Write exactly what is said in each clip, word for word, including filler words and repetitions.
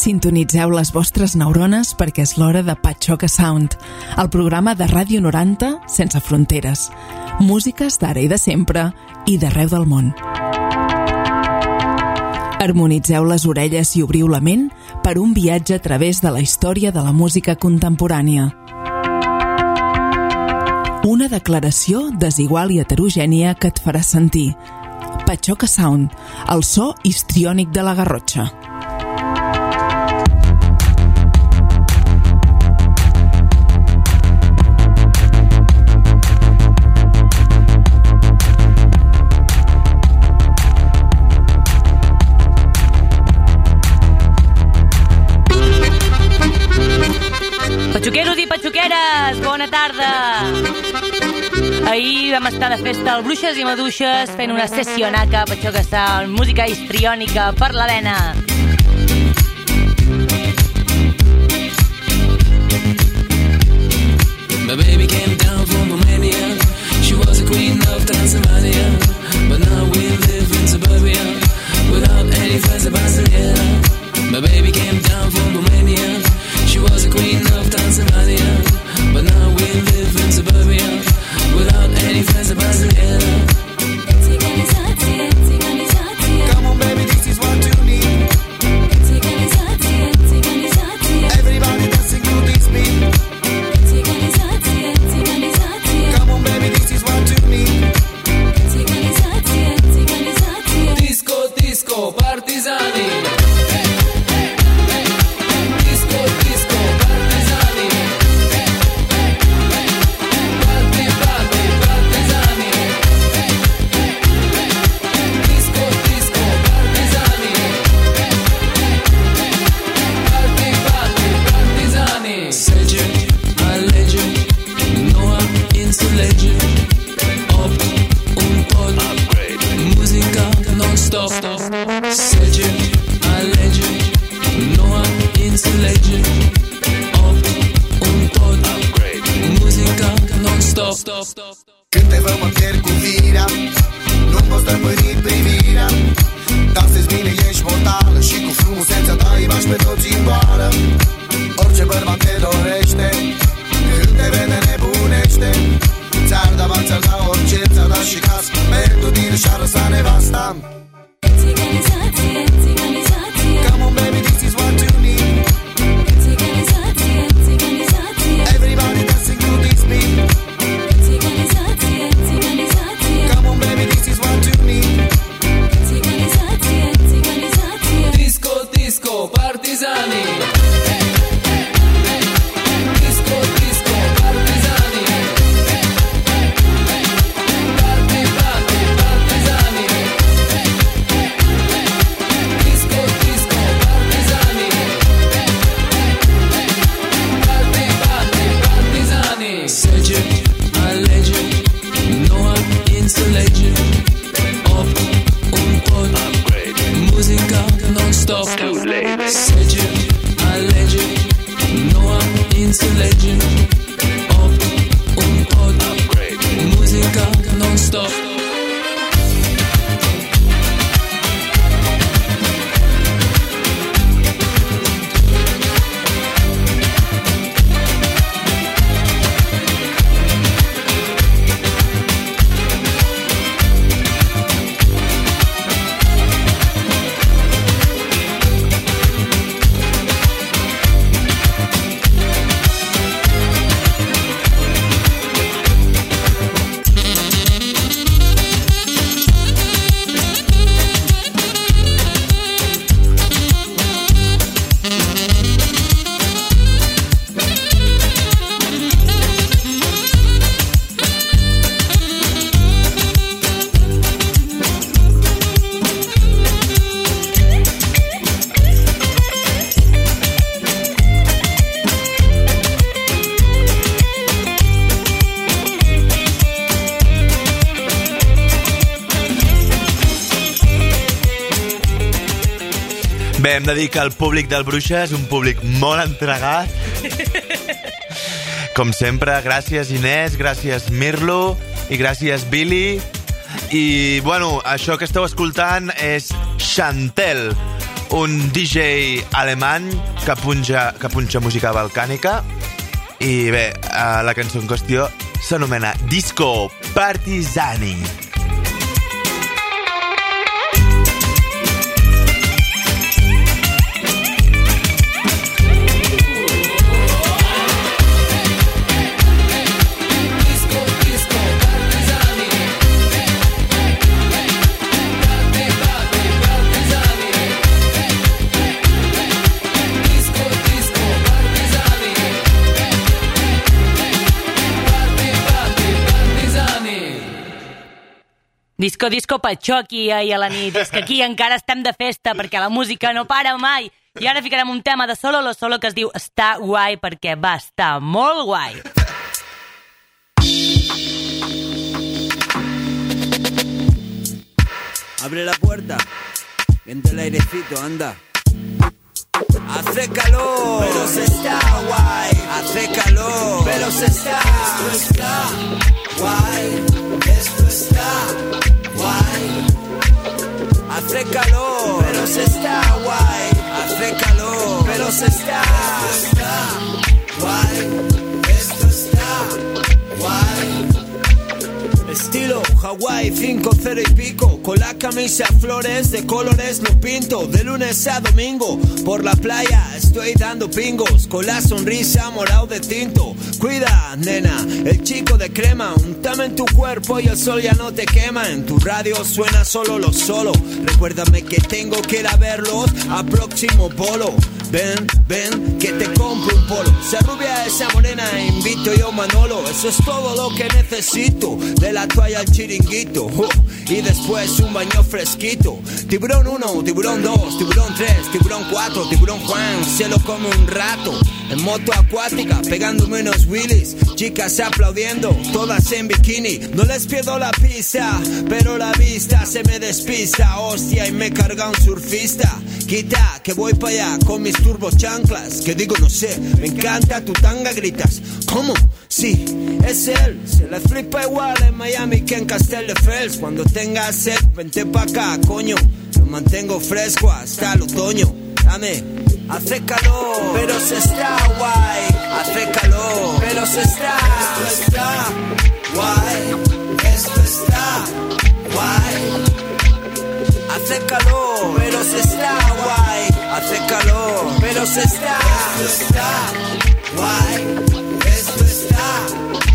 Sintonitzeu les vostres neurones perquè és l'hora de Patxoca Sound, el programa de Ràdio noranta sense fronteres. Músiques d'ara i de sempre i d'arreu del món. Harmonitzeu les orelles i obriu la ment per un viatge a través de la història de la música contemporània. Una declaració desigual i heterogènia que et farà sentir. Patxoca Sound, el so histriònic de la Garrotxa. Patxoqueros i patxoqueres, bona tarda! Ahir vam estar de festa al Bruixes i Maduixes fent una sessionaca, Patxoca Sound, música histriònica per la vena. My baby came down from Romania. She was a queen of Transylvania, but now we live in suburbia without any friends about Barcelona. My baby came down from Romania. She was a queen of Transylvania, but now we live in suburbia without any friends of Barcelona. Come on baby, this is what you need. Everybody dancing to this beat. Come on baby, this is what you need. Disco, disco, partisani. Când te văd mă pierd cu firea, nu poți stăpâni privirea. Dansezi bine, ești mortală și cu frumusețea ta îi bași pe toți în boală. Orice bărbat te dorește, când te vede nebunește. Ți-ar da bani, ți-ar da orice, ți-ar da și casă. Pentru tine și-ar lăsa nevasta. Țigănizație, țigănizație. Come on baby, this is what you need. Țigănizație, țigănizație. Everybody dancing to this beat. Come on baby, this is what you need. Disco, disco, partizani. Disco, disco, partizani. Party, party, partizani. Disco, disco, partizani. Party, party, partizani. Sege, alege, Noa, înțelege. Op, un pod, muzica non-stop. Sege, alege, Noa, înțelege. Op, un pod, muzica non-stop. Bé, hem de dir que el públic del Bruixes és un públic molt entregat. Com sempre, gràcies Inés, gràcies Mirlo i gràcies Billy. I, bueno, això que esteu escoltant és Chantel, un D J alemany que punxa, que punxa música balcànica. I bé, la cançó en qüestió s'anomena Disco Partisani. Disco, disco, patxoqui ahir a la nit. És que aquí encara estem de festa perquè la música no para mai. I ara ficarem un tema de Solo Lo Solo que es diu Està guai perquè va estar molt guai. Abre la puerta, vente el airecito, anda. Hace calor, pero se está guay. Hace calor, pero se está. Esto está guay. Esto está guay. Hace calor, pero se está guay. Hace calor, pero se está. Esto está guay. Esto está guay. Estilo Hawaii, cinco, cero y pico. Con la camisa flores de colores lo pinto. De lunes a domingo por la playa estoy dando pingos. Con la sonrisa morado de tinto. Cuida, nena, el chico de crema. Untame en tu cuerpo y el sol ya no te quema. En tu radio suena Solo Lo Solo. Recuérdame que tengo que ir a verlos a próximo polo. Ven, ven, que te compro un polo. Esa rubia, esa morena, invito yo Manolo. Eso es todo lo que necesito. De la toalla al chiringuito, uh, y después un baño fresquito. Tiburón uno, tiburón dos, tiburón tres, tiburón cuatro, tiburón Juan se lo come un rato. En moto acuática, pegándome unos wheelies. Chicas aplaudiendo, todas en bikini. No les pierdo la pista, pero la vista se me despista. Hostia, y me carga un surfista. Quita, que voy para allá con mis turbos chanclas. Que digo, no sé, me encanta tu tanga, gritas. ¿Cómo? Sí, es él. Se le flipa igual en Miami que en Castelldefels. Cuando tengas sed, vente pa' acá, coño. Lo mantengo fresco hasta el otoño. Dame. Hace calor, pero se está guay. Hace calor, pero se está. Esto está guay. Esto está guay. Hace calor, pero se está guay. Hace calor, pero se está. Esto está guay. Esto está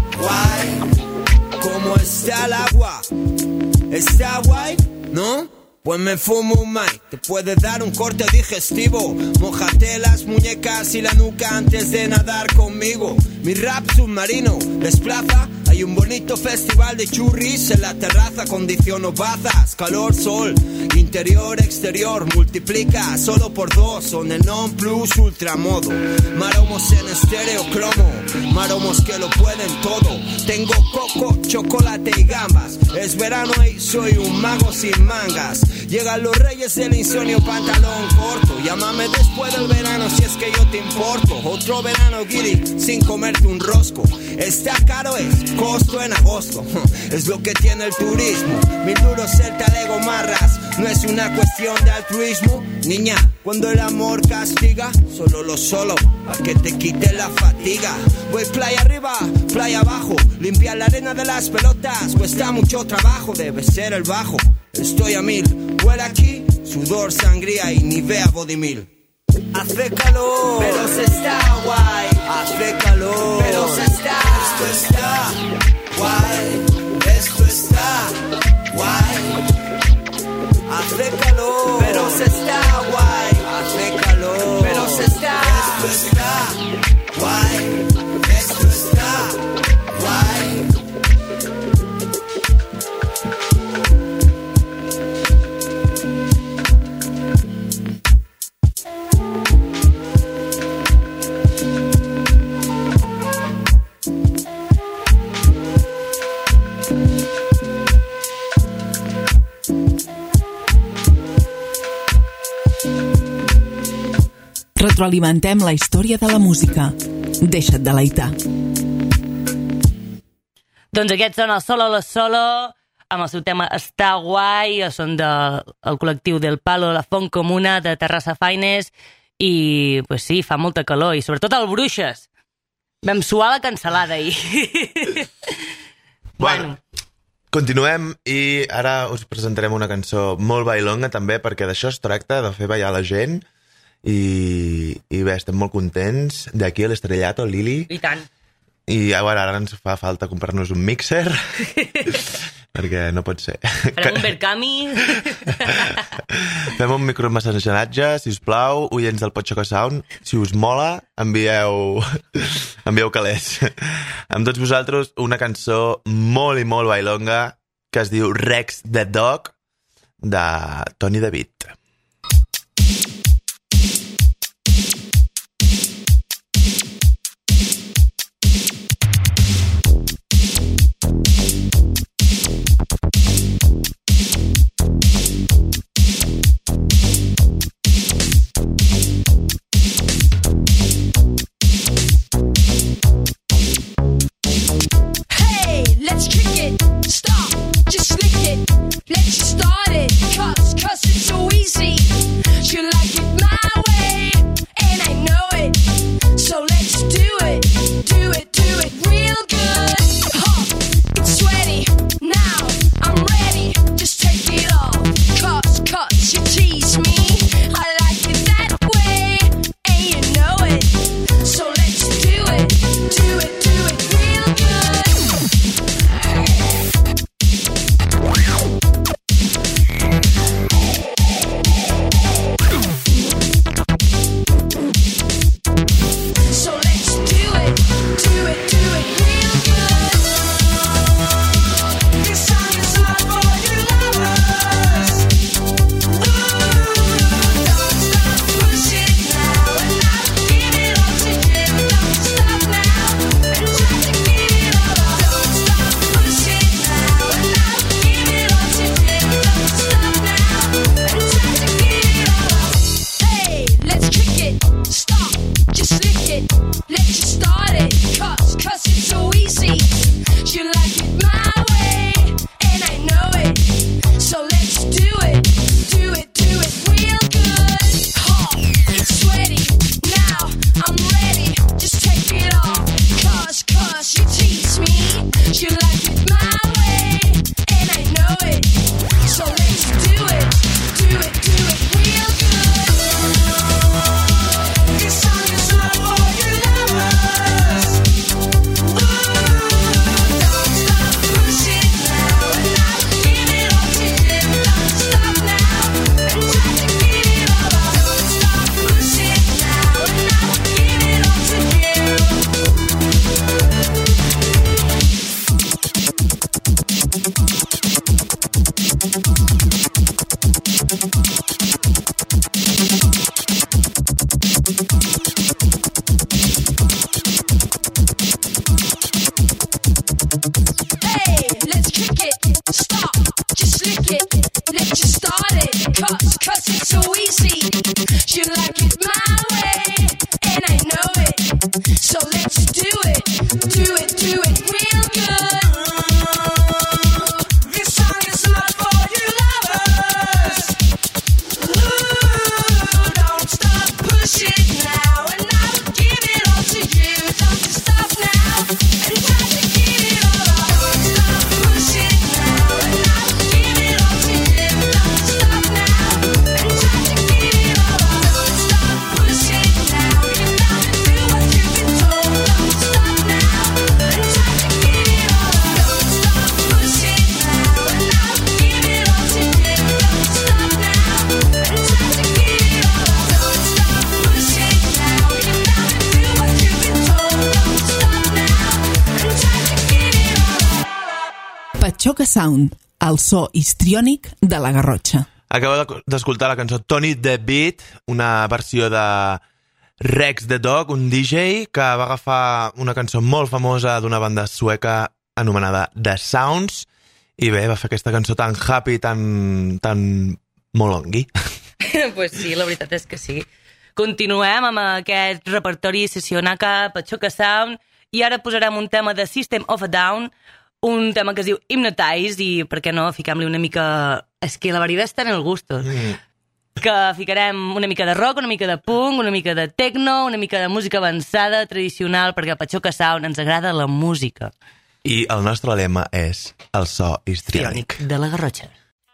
guay. ¿Cómo está el agua? ¿Está guay? ¿No? Pues me fumo un mai, te puede dar un corte digestivo. Mójate las muñecas y la nuca antes de nadar conmigo. Mi rap submarino desplaza. Hay un bonito festival de churris en la terraza. Condiciono bazas, calor, sol. Interior, exterior, multiplica solo por dos. Son el non plus ultramodo. Maromos en estéreo cromo. Maromos que lo pueden todo. Tengo coco, chocolate y gambas. Es verano y soy un mago sin mangas. Llegan los reyes del insomnio, pantalón corto. Llámame después del verano si es que yo te importo. Otro verano guiri, sin comerte un rosco. Está caro, es costo en agosto. Es lo que tiene el turismo. Mil duros el talego marras. No es una cuestión de altruismo. Niña, cuando el amor castiga, solo lo solo, pa' que te quite la fatiga. Voy playa arriba, playa abajo. Limpiar la arena de las pelotas cuesta mucho trabajo, debe ser el bajo. Estoy a mil, huele aquí, sudor, sangría y ni vea body mil. Hace calor, pero se está guay. Hace calor, pero se está. Esto está guay. Esto está guay. Hace calor, pero se está guay. Hace calor, pero se está. Esto está guay. Esto está guay. Retroalimentem la història de la música. Deixa't deleitar. Doncs aquests són el Solo Lo Solo, amb el seu tema Està guai, són del de, col·lectiu del Palo, la Font Comuna, de Terrassa Faines, i pues sí, fa molta calor, i sobretot al Bruixes. Vam suar la cancel·lada ahir. Bueno, continuem i ara us presentarem una cançó molt bailonga també, perquè d'això es tracta, de fer ballar la gent, i, i bé, estem molt contents. D'aquí a l'Estrellato, Lili. I tant. I ara, ara ens fa falta comprar-nos un mixer, perquè no pot ser. Farem un Berkami. Fem un micromassatge, si us plau, oients del Patxoca Sound. Si us mola, envieu, envieu calés. Amb tots vosaltres, una cançó molt i molt bailonga que es diu Rex the Dog, de Tony DeVit. Patxoca Sound, el so histriònic de la Garrotxa. Acabo d'escoltar la cançó Tony DeVit, una versió de Rex the Dog, un D J que va agafar una cançó molt famosa d'una banda sueca anomenada The Sounds, i bé, va fer aquesta cançó tan happy, tan, tan molongui. Pues sí, la veritat és que sí. Continuem amb aquest repertori sessionaca, Patxoca Sound, i ara posarem un tema de System of a Down, un tema que es diu Hypnotize i, per què no, fiquem-li una mica... És que la veritat està en el gusto. Mm. Que ficarem una mica de rock, una mica de punk, una mica de techno, una mica de música avançada, tradicional, perquè a Patxoca Sound ens agrada la música. I el nostre lema és el so histriònic. De la Garrotxa.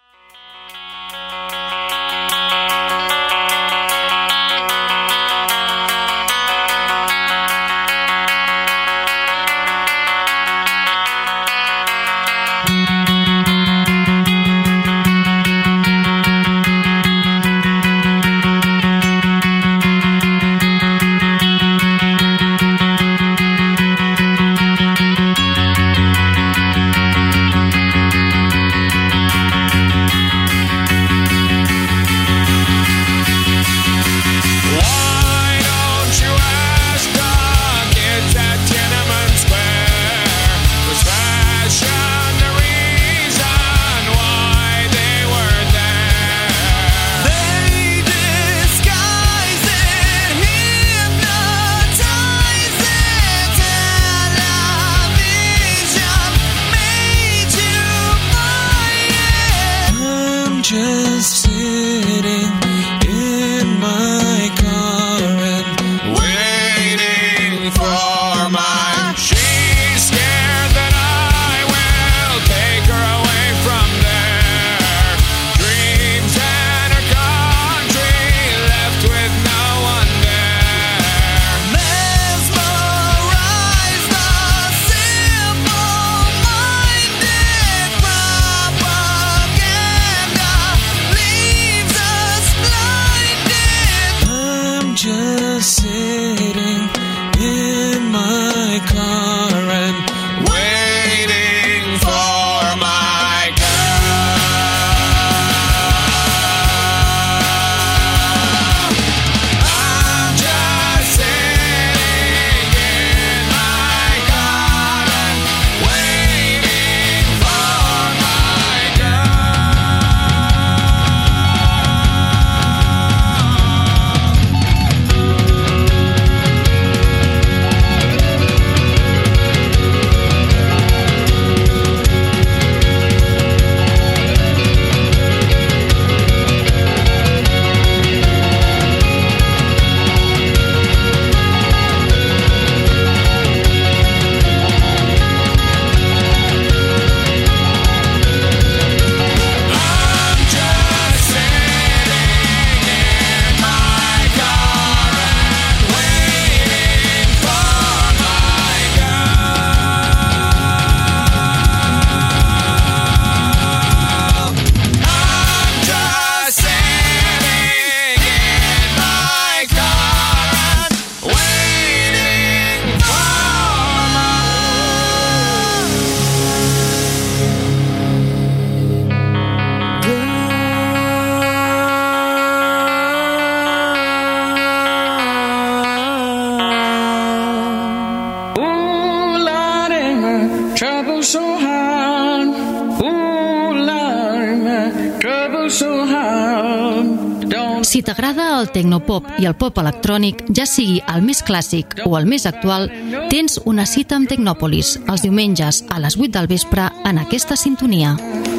Si t'agrada el tecnopop i el pop electrònic, ja sigui el més clàssic o el més actual, tens una cita amb Tecnòpolis els diumenges a les vuit del vespre en aquesta sintonia.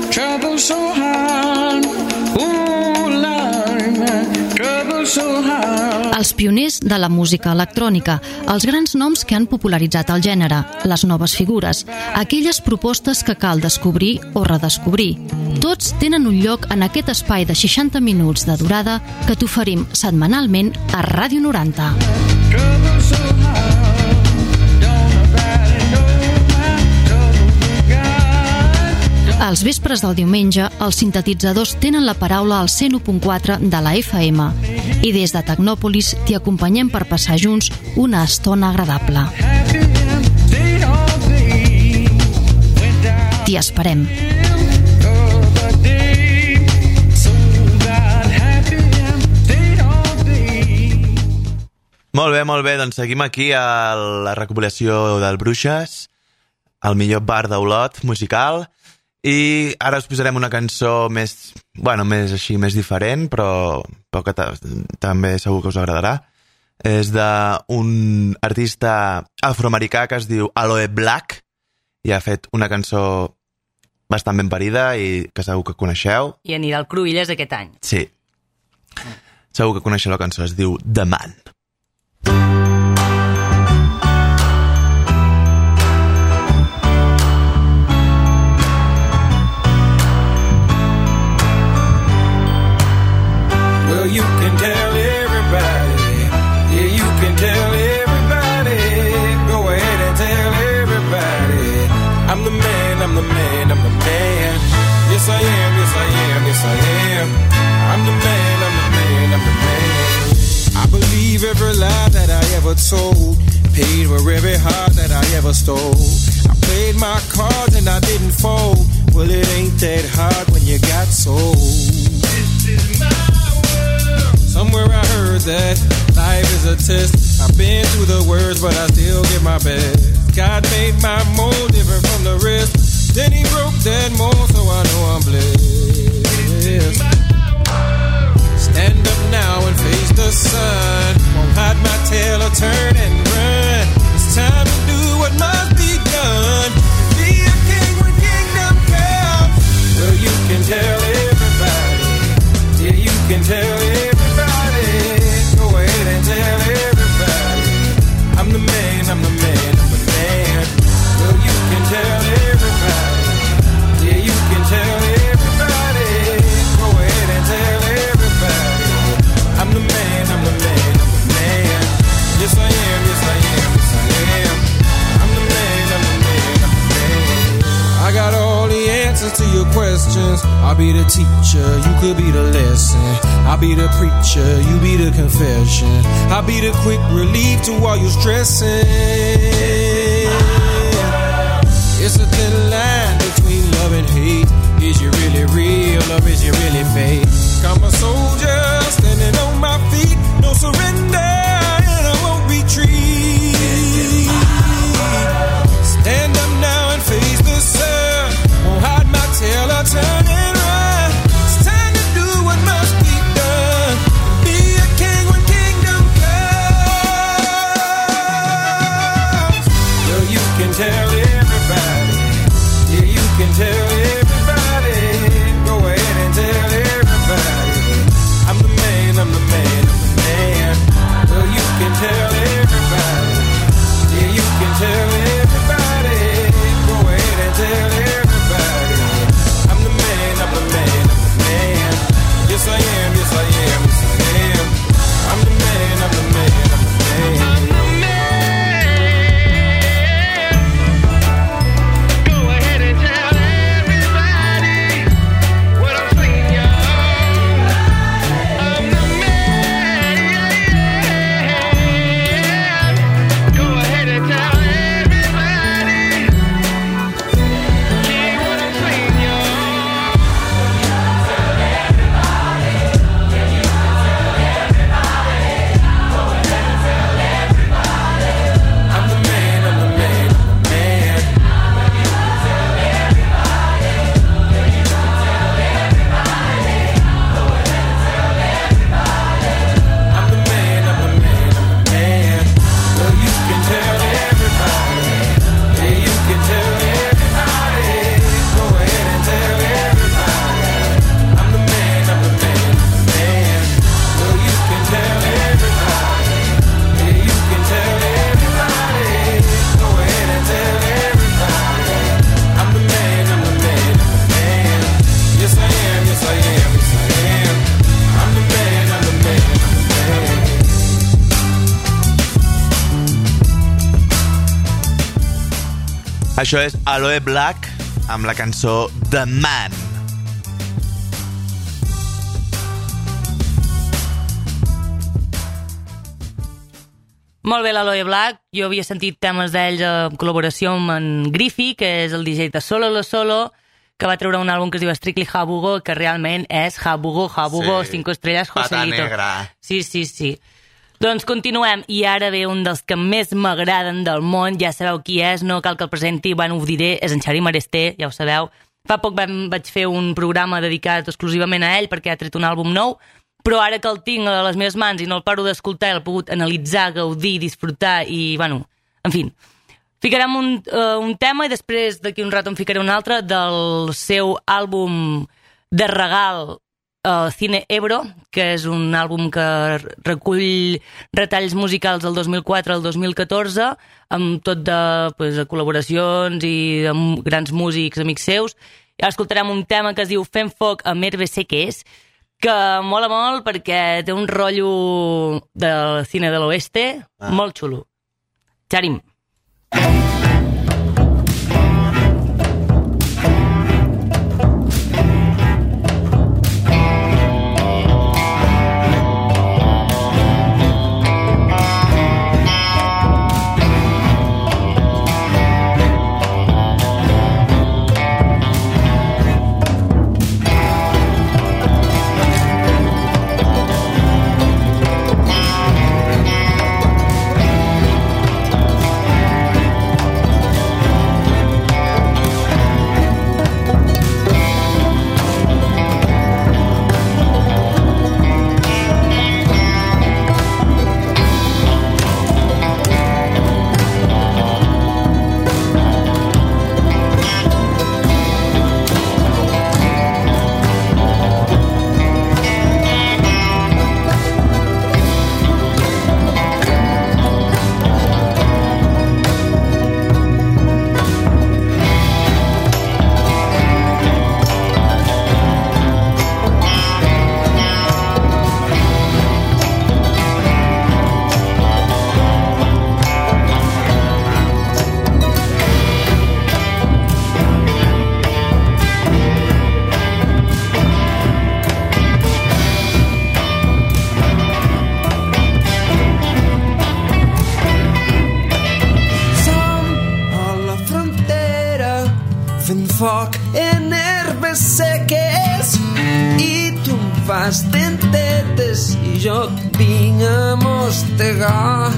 Els pioners de la música electrònica, els grans noms que han popularitzat el gènere, les noves figures, aquelles propostes que cal descobrir o redescobrir. Tots tenen un lloc en aquest espai de seixanta minuts de durada que t'oferim setmanalment a Ràdio noranta. Als vespres del diumenge, els sintetitzadors tenen la paraula al cent u punt quatre de la F M i des de Tecnòpolis t'hi acompanyem per passar junts una estona agradable. T'hi esperem. Molt bé, molt bé, doncs seguim aquí a la recopilació del Bruixes, el millor bar d'Olot musical. I ara us posarem una cançó més, bueno, més així, més diferent, però, però que també segur que us agradarà. És d'un artista afroamericà que es diu Aloe Blacc i ha fet una cançó bastant ben parida i que segur que coneixeu. I anirà al Cruïlles aquest any. Sí. Segur que coneixeu la cançó, es diu The Man. Well, you can tell everybody. Yeah, you can tell everybody. Go ahead and tell everybody. I'm the man, I'm the man, I'm the man. Yes, I am, yes, I am, yes, I am. I'm the man, I'm the man, I'm the man. I believe every lie that I ever told. Paid for every heart that I ever stole. I played my cards and I didn't fold. Well, it ain't that hard when you got sold. This is my world. Somewhere I heard that life is a test. I've been through the worst, but I still give my best. God made my mold different from the rest. Then he broke that mold, so I know I'm blessed. Stand up now and face the sun. Won't hide my tail or turn and run. It's time to do what must be done. Be a king when kingdom comes. Well, you can tell everybody. Yeah, you can tell everybody. Go ahead and tell everybody. I'm the man, I'm the man, I'm the man. Well, you can tell everybody. Yeah, you can tell everybody. Go ahead and tell everybody. I'm the man, I'm the man, I'm the man. Yes, I am, yes, I am, yes, I am. I'm the man, I'm the man, I'm the man. I got all the answers to your questions. I'll be the teacher, you could be the lesson. I'll be the preacher, you be the confession. I'll be the quick relief to all your stressing. It's a thin line between love and hate. Is you really real or is you really fake? I'm a soldier standing on my feet. No surrender and I won't retreat. Stand up now and face the sun. Won't hide my tail or turn and run. It's time to do what must be done. Be a king when kingdom comes. Well, you can tell everybody. Yeah, you can tell everybody. Go ahead and tell everybody. I'm the man, I'm the man, I'm the man. Well, you can tell everybody. Yeah, you can tell everybody. Go ahead and tell everybody. I'm the man, I'm the man, I'm the man. Yes, I am, yes, I am, yes, I am. I'm the man, I'm the man, I'm the man. I'm the man. Go ahead and tell everybody what I'm saying, y'all. I'm the man. Go ahead and tell everybody. Hear what I'm saying, y'all. I'm the man, I'm the man, I'm the man. I'm the man, I'm the man, I'm the man. Well, you can tell everybody. Yeah, you can tell everybody. Go ahead and tell everybody. I'm the man, I'm the man, I'm the man. Well, you can tell everybody. Yeah, you can tell everybody. Go ahead and tell everybody. I'm the man, I'm the man, I'm the man. Yes, I am, yes, I am, yes, I am. I'm the man, I'm the man, I'm the man. Això és Aloe Black amb la cançó The Man. Molt bé, l'Aloe Black. Jo havia sentit temes d'ells en col·laboració amb en Griffey, que és el D J de Solo Lo Solo, que va treure un àlbum que es diu Strictly Habugo, que realment és Habugo, Habugo, Sí. cinco estrelles, Pata Joselito. negra. Sí, sí, sí. Doncs continuem, i ara ve un dels que més m'agraden del món, ja sabeu qui és, no cal que el presenti, bueno, ho diré, és en Xavi Maresté, ja ho sabeu. Fa poc vam, vaig fer un programa dedicat exclusivament a ell, perquè ha tret un àlbum nou, però ara que el tinc a les meves mans i no el paro d'escoltar, l'he pogut analitzar, gaudir, disfrutar i, bueno, en fi, Ficarem un, uh, un tema i després d'aquí un rato en ficaré un altre del seu àlbum de regal uh, Cine Ebro, que és un àlbum que recull retalls musicals del dos mil quatre al dos mil catorze, amb tot de, pues, de col·laboracions i amb grans músics, amics seus. I ara escoltarem un tema que es diu Fem foc a Merve Seques, que mola molt perquè té un rotllo del cine de l'oeste ah. molt xulo. Charim. Foc en herbes seques i tu em fas dentetes i jo et vinc a mostegar.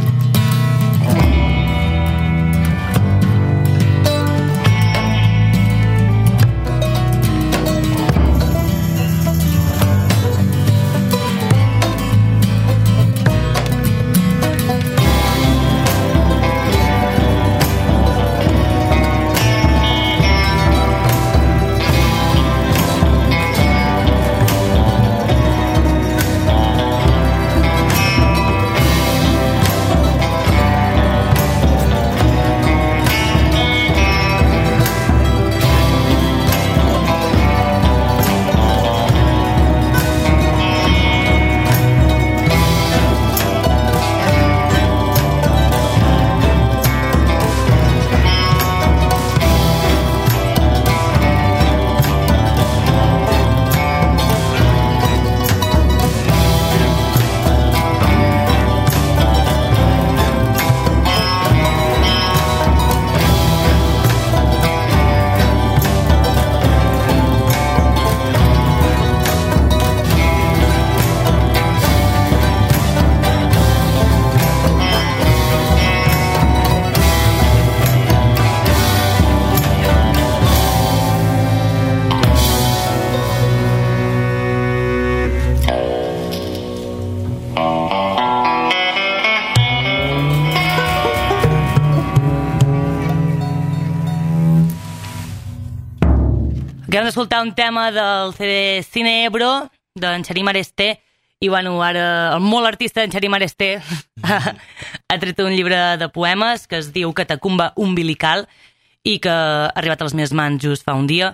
Acabem d'escoltar un tema del C D Cine Ebro, d'en Xarim Aresté, i bueno, ara el molt artista d'en Xarim Aresté ha, ha tret un llibre de poemes que es diu Catacumba umbilical i que ha arribat a les meves mans just fa un dia.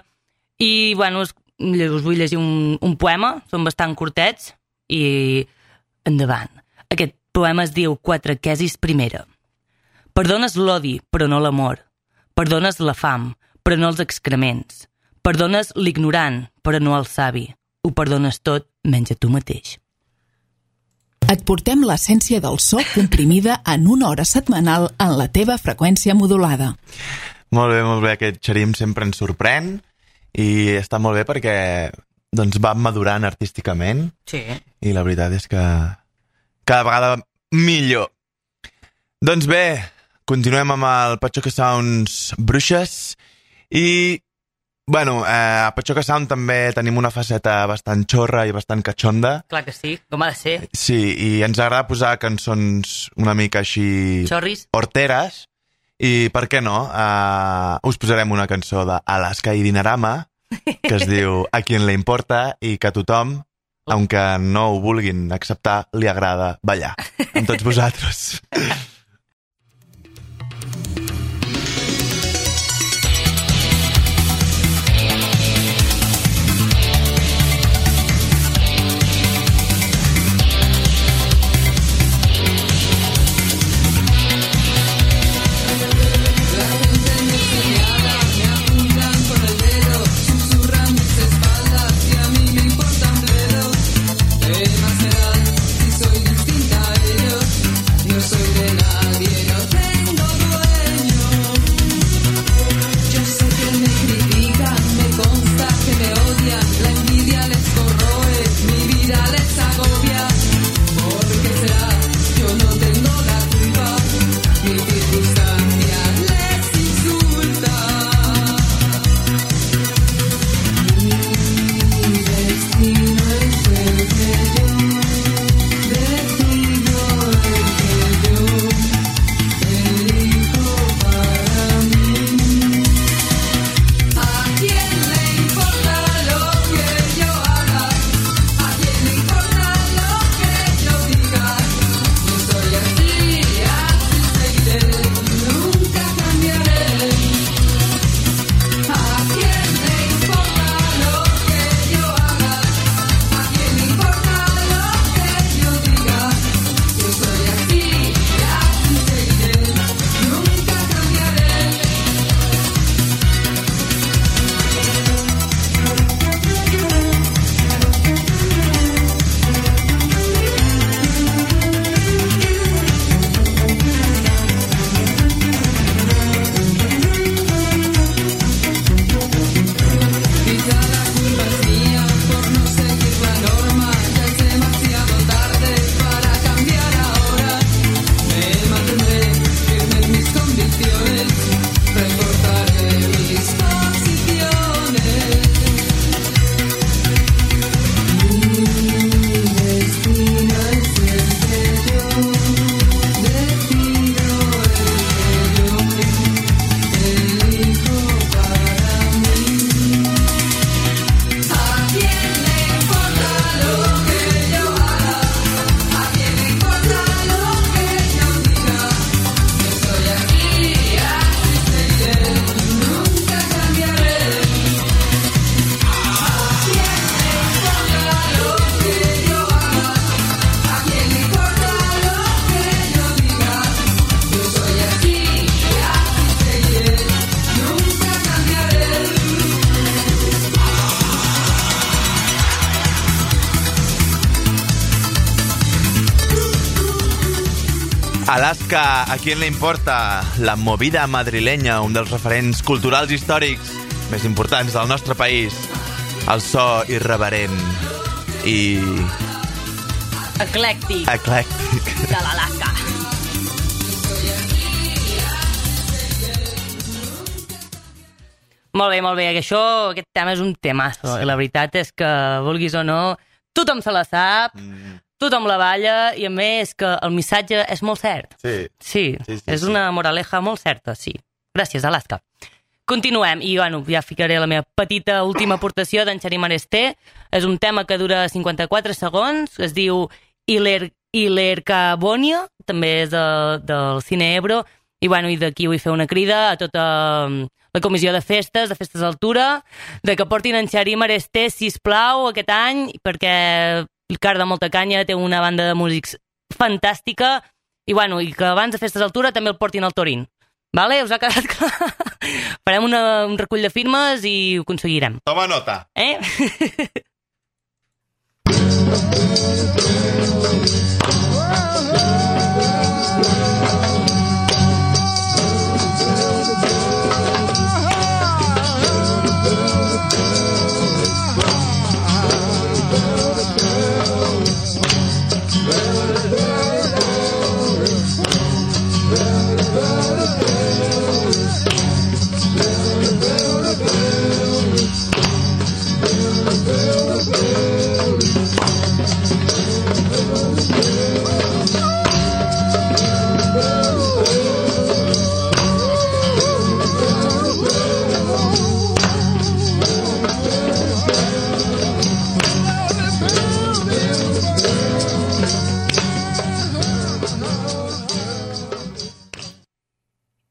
I bueno, us, us vull llegir un, un poema, són bastant curtets, i endavant. Aquest poema es diu Quatre quesis primera. Perdones l'odi, però no l'amor. Perdones la fam, però no els excrements. Perdones l'ignorant, però no el savi. Ho perdones tot, menys a tu mateix. Et portem l'essència del so comprimida en una hora setmanal en la teva freqüència modulada. Molt bé, molt bé. Aquest Xarim sempre ens sorprèn i està molt bé perquè doncs, va madurant artísticament. Sí. I la veritat és que cada vegada millor. Doncs bé, continuem amb el Pachoca Sounds Bruixes i bueno, eh, a Pachoca Sound també tenim una faceta bastant xorra i bastant catxonda. Clar que sí, com ha de ser. Sí, i ens agrada posar cançons una mica així... Xorris. Horteres. I per què no? Uh, us posarem una cançó d'Alaska i Dinarama que es diu A quien le importa i que a tothom, aunque no ho vulguin acceptar, li agrada ballar. Amb tots vosaltres. Alaska, ¿a quién le importa? La movida madrileña, un dels referents culturals i històrics més importants del nostre país. El so irreverent i... Eclèctic. Eclèctic. De l'Alaska. Molt bé, molt bé. Això, aquest tema és un temazo. I la veritat és que, vulguis o no, tothom se la sap, mm. tothom la balla, i a més que el missatge és molt cert. Sí. Sí, sí, sí és sí. Una moraleja molt certa, sí. Gràcies, Alaska. Continuem, i bueno, ja ficaré la meva petita última aportació d'en Xarí Maresté. És un tema que dura cinquanta-quatre segons, es diu Iler, Ilercabonia, també és de, del Cine Ebro, i bueno, i d'aquí vull fer una crida a tota la comissió de festes, de festes d'altura, de que portin en Xarí Maresté, sisplau, aquest any, perquè el Car de Molta Canya té una banda de músics fantàstica, i bueno, i que abans de festes d'altura també el portin al Torín. Vale? Us ha quedat clar? Farem una, un recull de firmes i ho aconseguirem. Toma nota. Eh?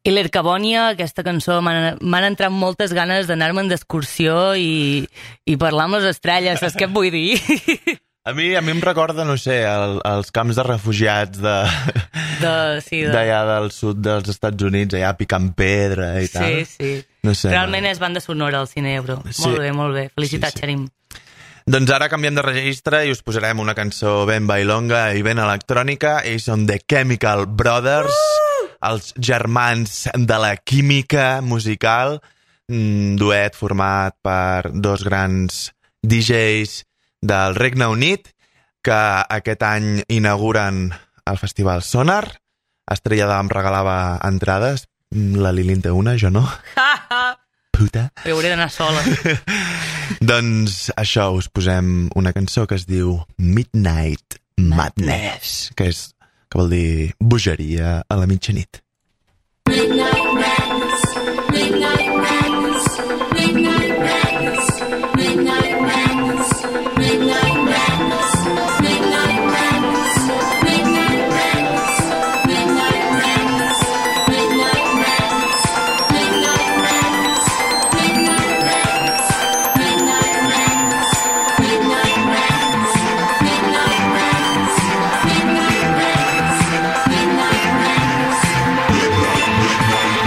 I l'Ercabònia, aquesta cançó, m'han entrat moltes ganes d'anar-me'n d'excursió i, i parlar amb les estrelles, saps què et vull dir? A mi, a mi em recorda, no sé, el, els camps de refugiats de, de, sí, de... d'allà del sud dels Estats Units, allà picant pedra i sí, tal. Sí, sí. No sé, realment no. És banda sonora al Cine Ebro. Sí. Molt bé, molt bé. Felicitats, sí, sí. Xerim. Doncs ara canviem de registre i us posarem una cançó ben bailonga i ben electrònica. Ells són The Chemical Brothers, uh! els germans de la química musical, un duet format per dos grans D Js del Regne Unit que aquest any inauguren el Festival Sonar. Estrella d'Am regalava entrades, la Lili en té una, jo no. Puta. Jo hauré d'anar sola. Doncs això, us posem una cançó que es diu Midnight Madness, que és que vol dir bogeria a la mitjanit. Midnight Madness, Midnight Madness, Midnight Madness, Midnight Madness, Midnight Madness, Midnight Madness, Midnight Madness, Midnight Madness, Midnight Madness, Midnight Madness, Midnight Madness, Midnight Madness, Midnight Madness, Midnight Madness, Midnight Madness, Midnight Madness.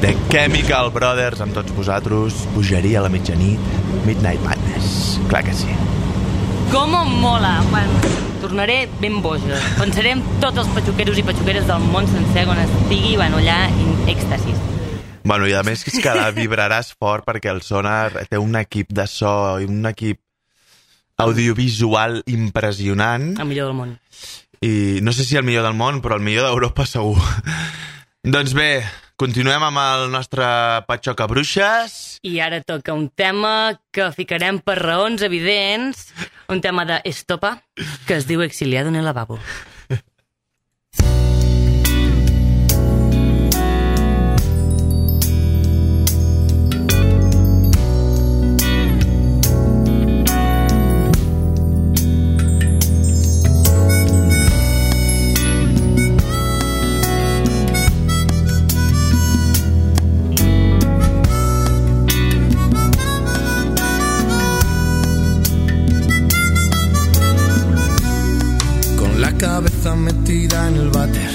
The Chemical Brothers amb tots vosaltres. Bogeria a la mitjanit, Midnight Madness. Clar que sí. Com em mola! Bueno, tornaré ben boja. Pensaré en tots els patxuqueros i patxuqueres del món sencer on estigui, bueno, allà en èxtasis. Bueno, i a més és que la vibraràs fort perquè el Sonar té un equip de so i un equip audiovisual impressionant. El millor del món. I no sé si el millor del món, però el millor d'Europa segur. Doncs bé, continuem amb el nostre Patxoca Bruixes. I ara toca un tema que ficarem per raons evidents, un tema d'Estopa, que es diu Exiliado en el lavabo. Cabeza metida en el váter.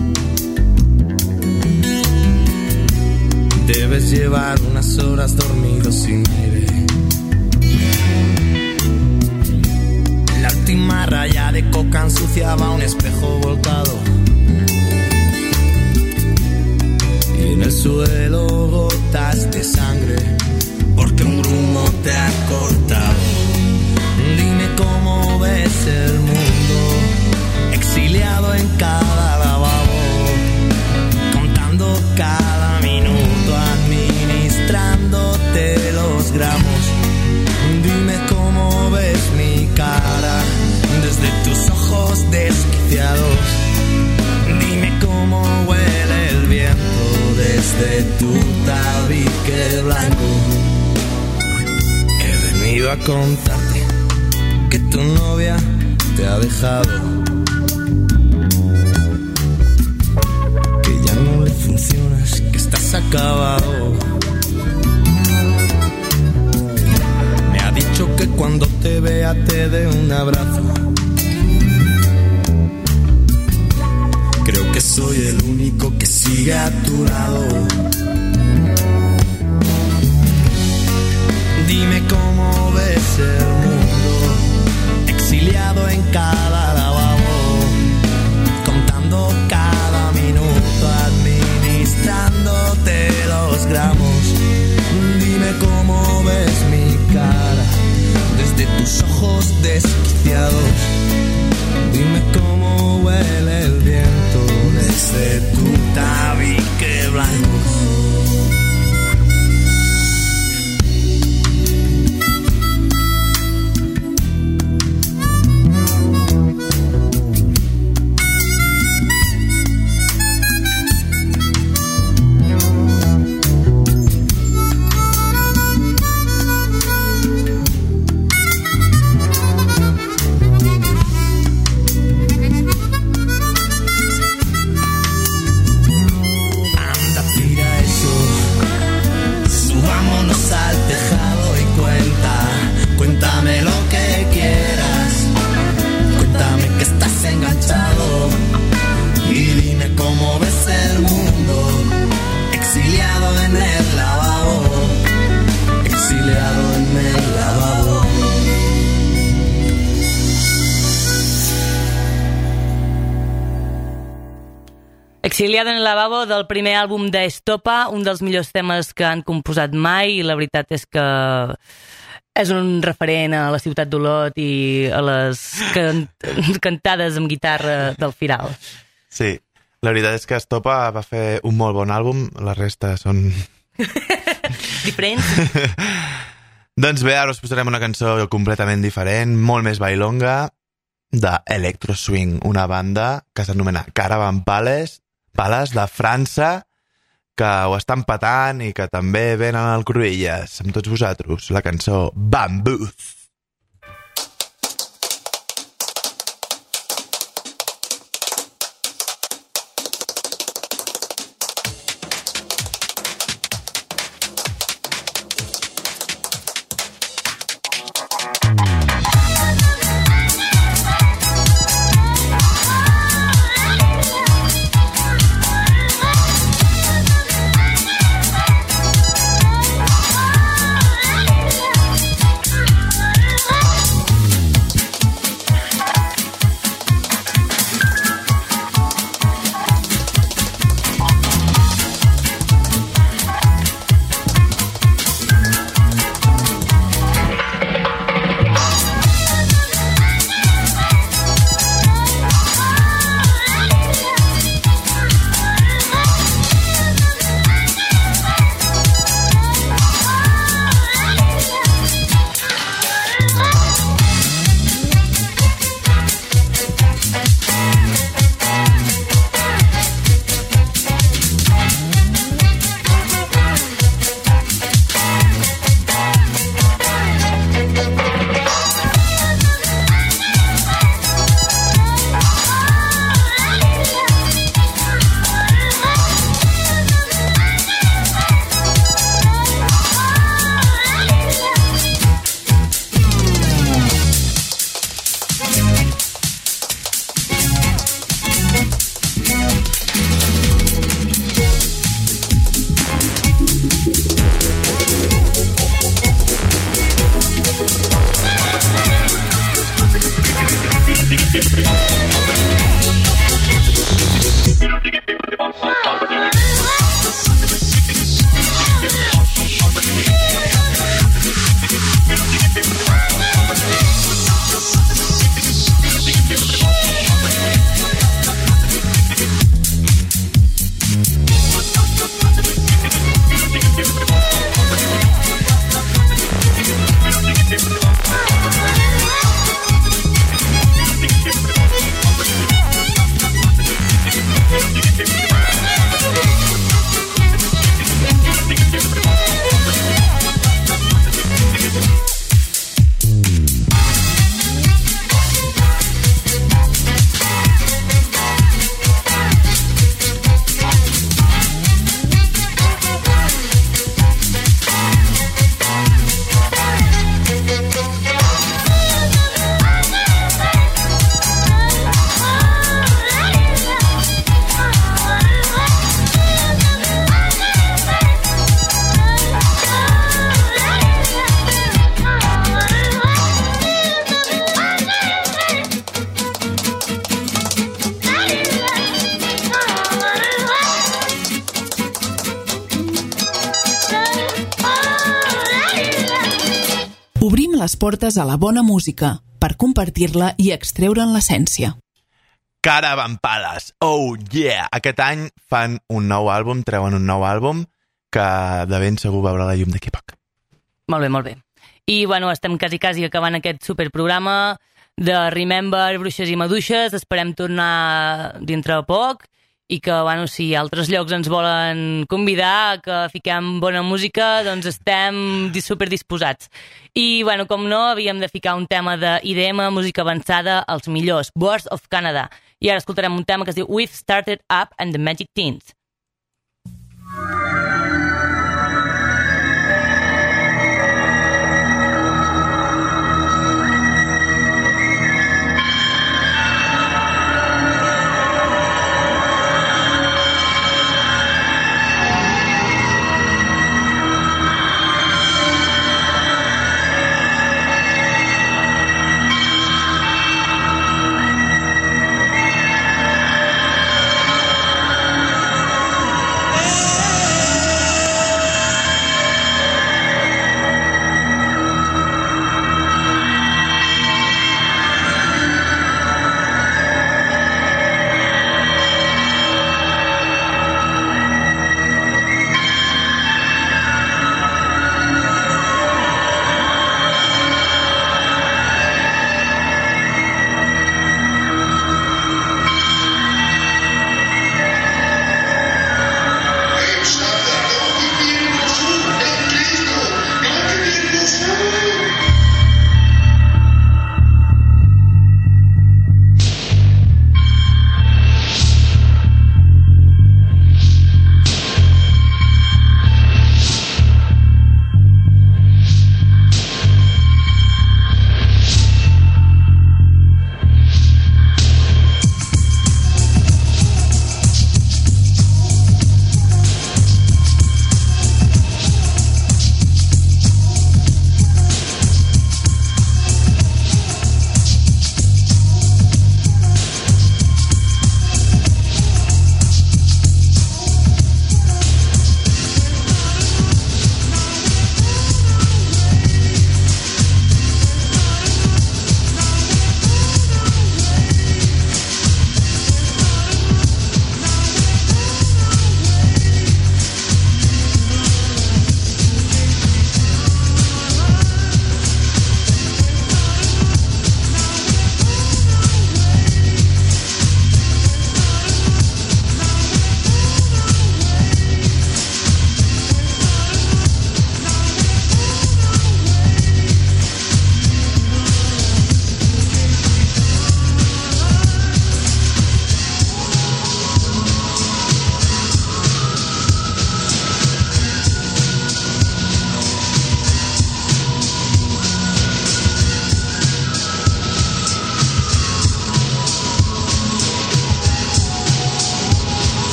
Debes llevar unas horas dormido sin aire. La última raya de coca ensuciaba un espejo volcado. Y en el suelo gotas de sangre, porque un grumo te ha cortado. Dime cómo ves el mundo, exiliado en cada lavabo, contando cada minuto, administrándote los gramos. Dime cómo ves mi cara desde tus ojos desquiciados. Dime cómo huele el viento desde tu tabique blanco. He venido a contarte que tu novia te ha dejado, funcionas, que estás acabado. Me ha dicho que cuando te vea te dé un abrazo. Creo que soy el único que sigue a tu lado. Dime cómo ves el mundo, exiliado en cada lavabo, contando cada minuto, administrándote los gramos. Dime cómo ves mi cara desde tus ojos desquiciados. Dime cómo huele el viento desde tu tabique blanco. Exiliado en el lavabo, del primer àlbum d'Estopa, un dels millors temes que han composat mai, i la veritat és que és un referent a la ciutat d'Olot i a les can cantades amb guitarra del Firal. Sí, la veritat és que Estopa va fer un molt bon àlbum, la resta són... Diferents? Doncs bé, ara us posarem una cançó completament diferent, molt més bailonga, de Electro Swing, una banda que s'anomena Caravan Palace, Palace de França, que ho estan patant i que també venen al Cruïlles. Amb tots vosaltres, la cançó Bamboos. Obrim les portes a la bona música per compartir-la i extreure'n l'essència. Caravampales, oh yeah! Aquest any fan un nou àlbum, treuen un nou àlbum que de ben segur veurà la llum d'aquí poc. Molt bé, molt bé. I bueno, estem quasi, quasi acabant aquest superprograma de Remember, Bruixes i Maduixes. Esperem tornar dintre de poc i que, bueno, si altres llocs ens volen convidar, que fiquem bona música, doncs estem superdisposats. I, bueno, com no, havíem de ficar un tema d'I D M, música avançada, els millors, Boards of Canada. I ara escoltarem un tema que es diu We've Started Up and the Magic Teens. We've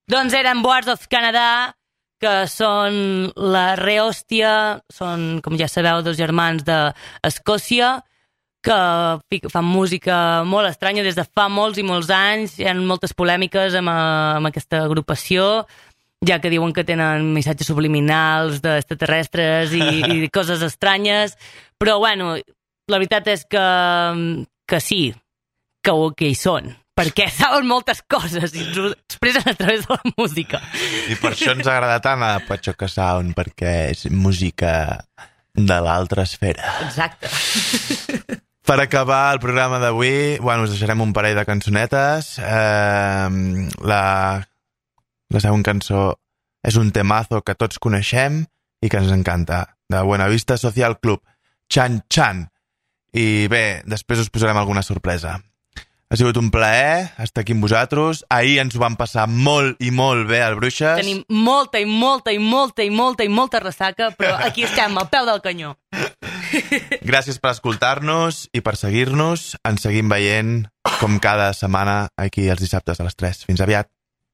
Doncs eren Boards of Canada, que són la rehòstia, són, com ja sabeu, dos germans d'Escòcia, que fan música molt estranya des de fa molts i molts anys. Hi ha moltes polèmiques amb, amb aquesta agrupació, ja que diuen que tenen missatges subliminals d'extraterrestres i, i coses estranyes. Però, bueno, la veritat és que, que sí, que, que hi són. Perquè saben moltes coses i ens ho expressen a través de la música. I per això ens agrada tant a Pachoca Sound, perquè és música de l'altra esfera. Exacte. Per acabar el programa d'avui, bueno, us deixarem un parell de cançonetes. Eh, la, la següent cançó és un temazo que tots coneixem i que ens encanta, de Buenavista Social Club, Chan Chan. I bé, després us posarem alguna sorpresa. Ha sigut un plaer estar aquí amb vosaltres. Ahir ens ho vam passar molt i molt bé al Bruixes. Tenim molta i molta i molta i molta i molta ressaca, però aquí estem, al peu del canyó. Gràcies per escoltar-nos i per seguir-nos. Ens seguim veient com cada setmana aquí els dissabtes a les tres. Fins aviat.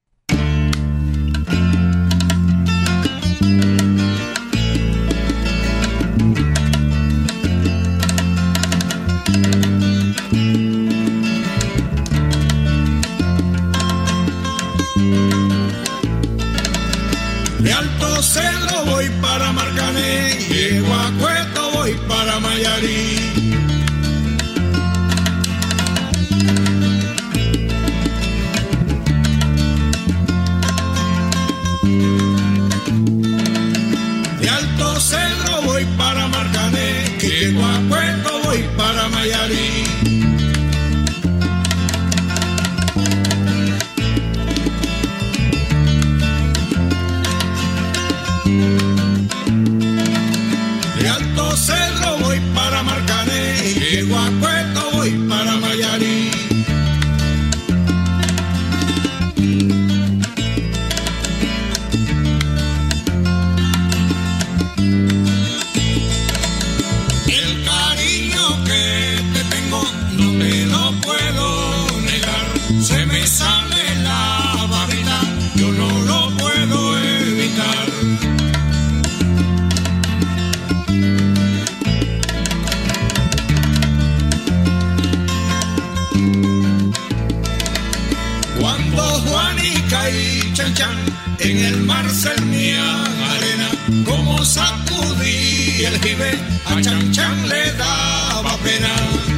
De Alto Cedro voy para Marcané, llego a Cueto voy para Mayarí. De Alto Cedro voy para Marcané, llego a Cueto voy para Mayarí. De Alto Cedro voy para Marcané, llego a Cueto voy para Mayarí. El cariño que te tengo no te lo puedo negar, se me sale la babita, yo no lo puedo evitar. Cuando Juanica y Chan Chan en el mar cernían arena, como sacudí el jibe, a Chan Chan le daba pena.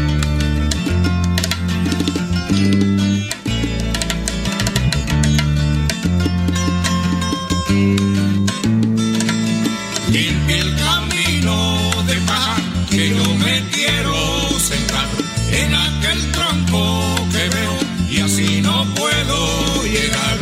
Limpia el camino de paja, que yo me quiero sentar en aquel tronco que veo y así no puedo llegar.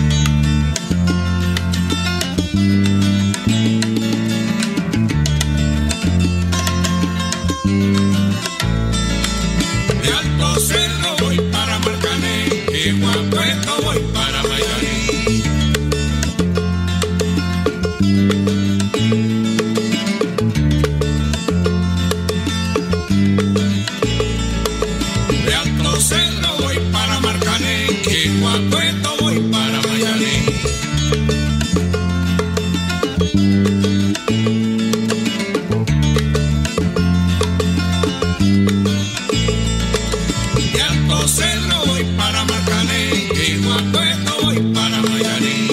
De Alto Cedro voy para Marcané, llego a Cueto voy para Mayarí. De Alto Cedro voy para Marcané, llego a Cueto voy para Mayarí. De Alto Cedro voy para Marcané, llego a Cueto voy para Mayarí.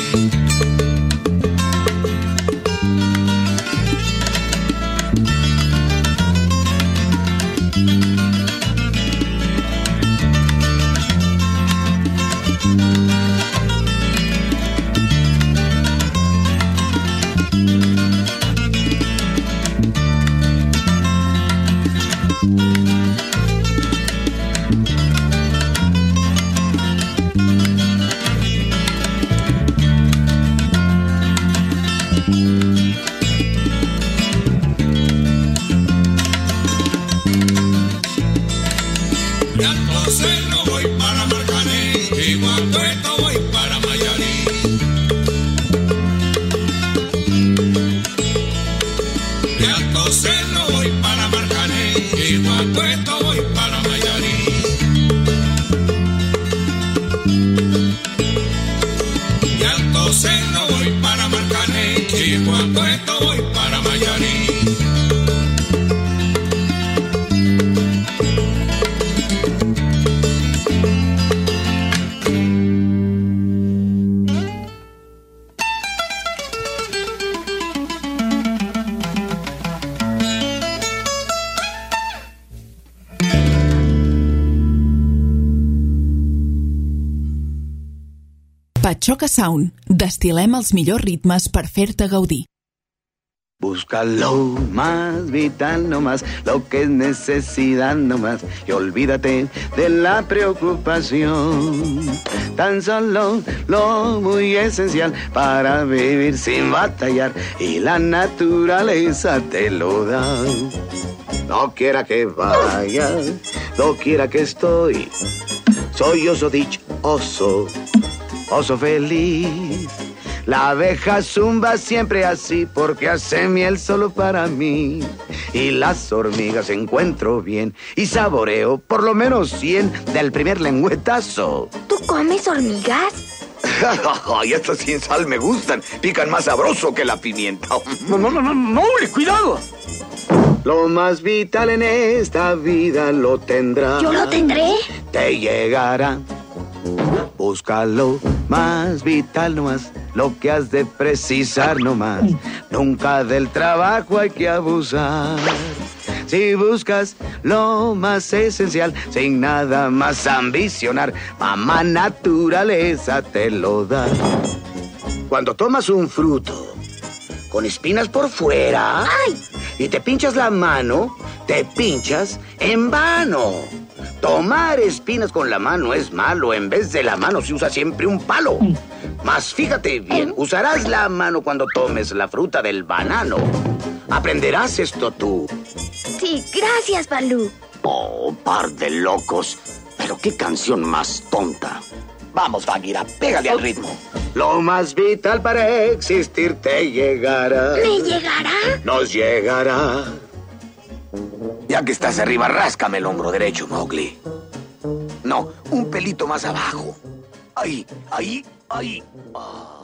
De Alto Cedro voy para Marcané, llego a Cueto voy para Mayarí. De Alto Cedro voy para Marcané, llego a Cueto voy para Mayarí. De Pachoca Sound. Destilem els millors ritmes per fer-te gaudir. Busca lo más vital nomás, lo que es necesidad nomás, y olvídate de la preocupación. Tan solo lo muy esencial para vivir sin batallar, y la naturaleza te lo da. No quiera que vaya, no quiera que estoy, soy oso dichoso, oso feliz. La abeja zumba siempre así porque hace miel solo para mí. Y las hormigas encuentro bien y saboreo por lo menos cien del primer lengüetazo. ¿Tú comes hormigas? Ay, estas sin sal me gustan. Pican más sabroso que la pimienta. No, no, no, no, no, cuidado. Lo más vital en esta vida lo tendrás. ¿Yo lo tendré? Te llegará. Búscalo más vital nomás, lo que has de precisar nomás. Nunca del trabajo hay que abusar. Si buscas lo más esencial, sin nada más ambicionar, mamá naturaleza te lo da. Cuando tomas un fruto con espinas por fuera, ¡ay!, y te pinchas la mano, te pinchas en vano. Tomar espinas con la mano es malo. En vez de la mano se usa siempre un palo. Mas fíjate bien, usarás la mano cuando tomes la fruta del banano. ¿Aprenderás esto tú? Sí, gracias, Balú. Oh, par de locos. Pero qué canción más tonta. Vamos, Bagheera, pégale al ritmo. Lo más vital para existir te llegará. ¿Me llegará? Nos llegará. Ya que estás arriba, ráscame el hombro derecho, Mowgli. No, un pelito más abajo. Ahí, ahí, ahí. Oh.